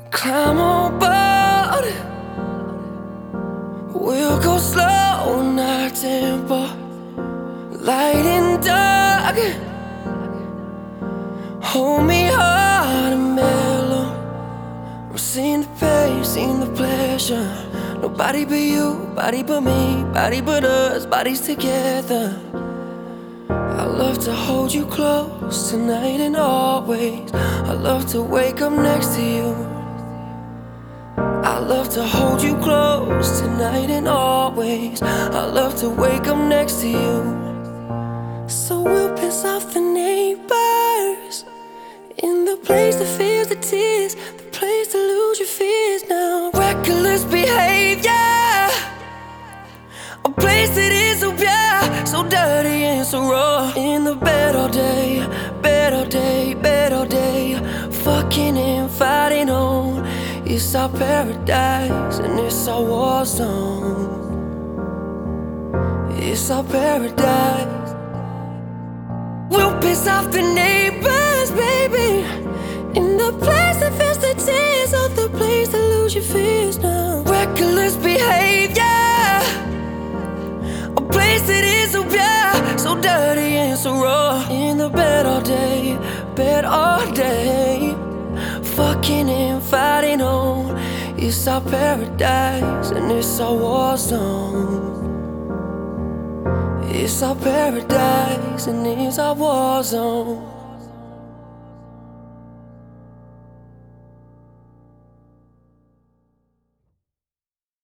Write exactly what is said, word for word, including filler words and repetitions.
Climb on board. We'll go slow, not tempo. Light and dark. Hold me hard and mellow. I'm seeing the pain, seeing the pleasure. Nobody but you, body but me, body but us, bodies together. I love to hold you close tonight and always. I love to wake up next to you. I love to hold you close tonight and always. I love to wake up next to you. So we'll piss off the neighbors in the place that feels the tears, the place to lose your fears now. Reckless behavior, a place that is so pure, so dirty and so raw. In the bed all day, bed all day, bed all day, fucking and fighting on. It's our paradise and it's our war zone. It's our paradise. We'll piss off the neighbors, baby, in the place that feels the tears, or the place that lose your fears now. Reckless behavior, a place that is so pure, so dirty and so raw. In the bed all day, bed all day, fucking and fighting on. It's our paradise and it's our war zone. It's our paradise and it's our war zone.